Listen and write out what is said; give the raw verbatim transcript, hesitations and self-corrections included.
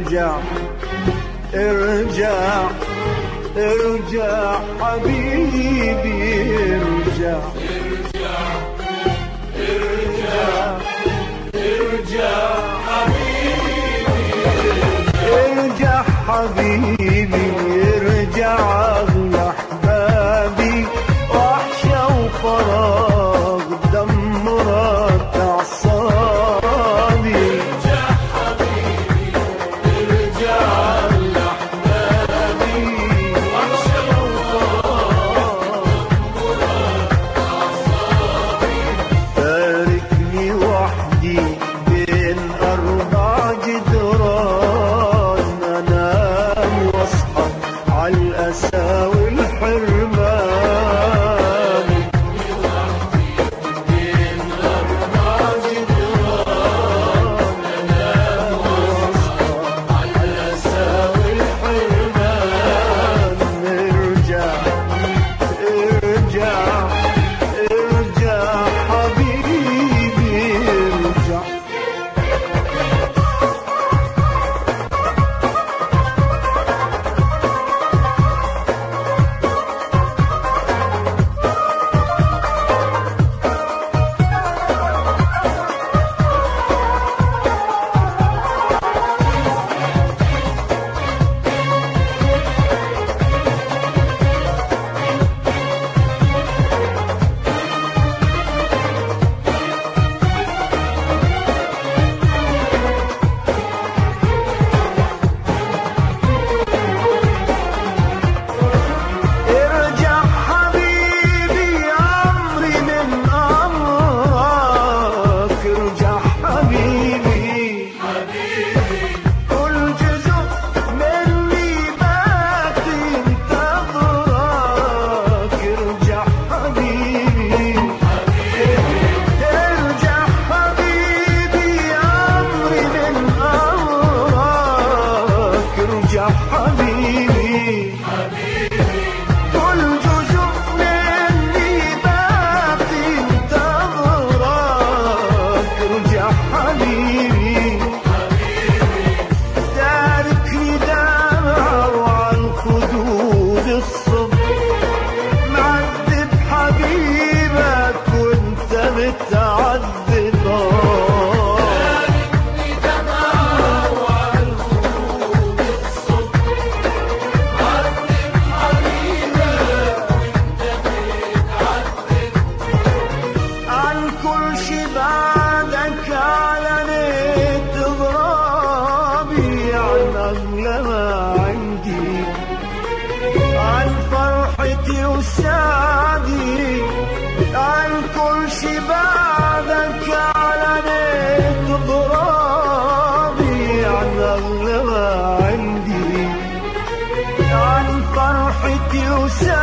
ارجع ارجع ارجع حبيبي ارجع ارجع ارجع حبيبي ارجع حبيبي ارجع اغلى احبابي وحشة وفراغ دمرت اعصابي ارجع حبيبي ارجع اغلى احبابي وحشة وفراغ دمرت اعصابي تاركني وحدي بين اربع جدران انام واصحى عالاسى والحرمان حبيبي كل جزء مني باقي انتظرك ارجع حبيبي تاركني دمع وعالخدود الصبح معذب حبيبك وانت متعذب بعدك علنيت ضرابي عن أغلى ما عندي عن فرحتي وسعدي عن كل شي بعدك علنيت ضرابي عن أغلى ما عندي عن فرحتي وسعدي